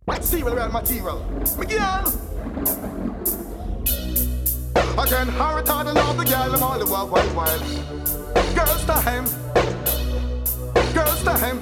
See what real material. Miguel. Again, her retard and love the girl, I'm all the wild. Girls time. Girls time.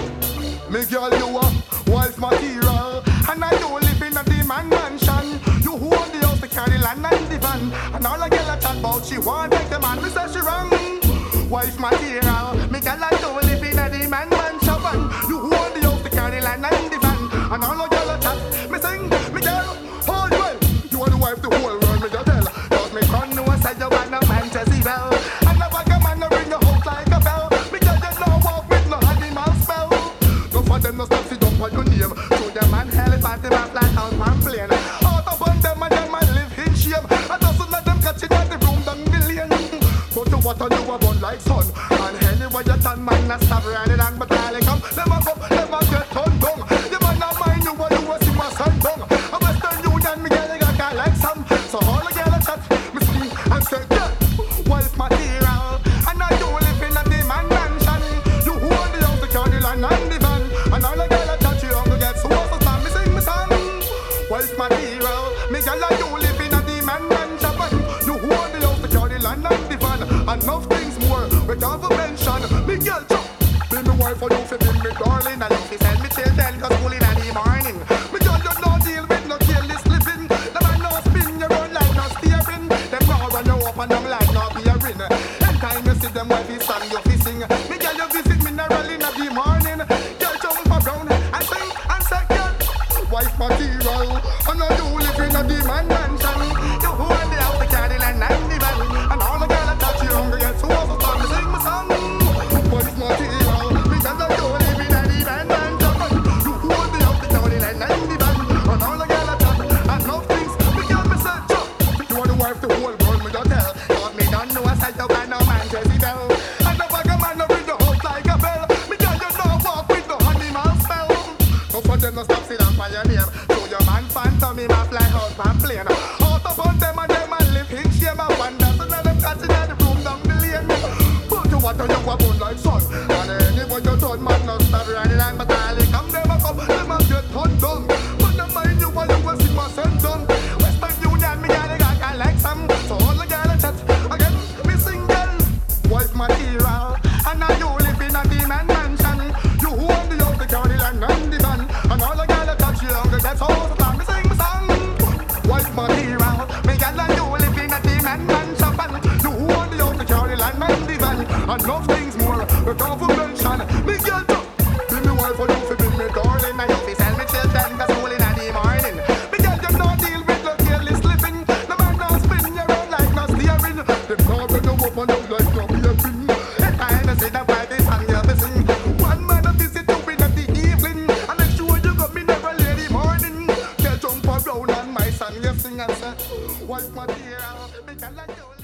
Miguel, you are wife material. And I do live in a demon mansion. You who own the house, the carry land and the van. And all I get a chat about, she want take the man. Me say she wrong. Wife material. Miguel, I do live in a demon mansion. You who own the house, the carry land and the van. And all I get a chat. Me sing, Miguel, hold well. You are the wife, the whole world, me just tell. Cause me con know say you want a man to see well. And the bag of man no ring your house like a bell. Miguel, you no walk with no animal spell. No for them no stop sit up on your name. So the man hell if I them a flat out man plane. Out upon them and them man live in shame. I doesn't let them catch it at the room down the lane. Go to water you a burn like sun. And anyway you turn man a stop running and but all they come. Them a come, them a get turned down. The man a mind you a see my son down. A Western Union me girl they got guy like some. So all the girl a chat me sing and say yeah. Wife material. And I do live in a demon mansion. You who own the house the carry land and the van. And all the girl a chat you hungry get so what's the song me sing me song. Wife material. Me girl I do live in a demon mansion. You who own the house the carry land and the van. Enough things more we can't mention. Me girl chop. Be me wife for you fi be me darling. And you fi send me children cause school in the morning. Me girl you no deal with no careless living. The man no spin you run like no steering. Them go run you up and down like no bearing. Anytime you see them wife is song you fi sing. Me girl you visit me never in the morning. Girl jump around and sing and say girl wife material. And I do live in a demon mansion. You who and the house the carry land and the van. And all the girl that touch you hungry get so also time to sing my song. Wife material. Me girl I do live in a demon mansion. You who and the house the carry land and the van. And all the girl that touch and love things. Me girl me say chop. You are the wife the whole world me just tell. Cause me don't know a sight of no man Jezebel. And the bag of man no ring the house like a bell. Me girl you no walk with no animal spell. No for them no stop sit down for your name. So your man phantom him a fly out and plane. Out upon them and live in shame and wonder. So now them catching at the room down the lane. But you water you a bun like sun. And anyway you turn man no stop running and but all they come them a come. Them a get turned down. But the mind you a see my son done. Western Union me got guy like some. So all the girl a chat again me single. Wife material. And now you live in a demon mansion. You who own the house the carry land and the van. And all the girl a touch you hungry that's all the time me sing my song. Wife material. Me girl and you live in a demon mansion. You who own the house the carry land and the van. And love things more we can't mention. Me girl be me wife for you fi be me darling. And you fi sell me children cause school in the morning. Me girl you no deal with no careless living. The man no spin you round like no steering. Them can't bring you up and down like no bearing. And I say that why this song you fi sing. One man a visit you in the evening. And make sure you got me never late in morning. Girl jump around and my song you sing and say wife material. Me girl and you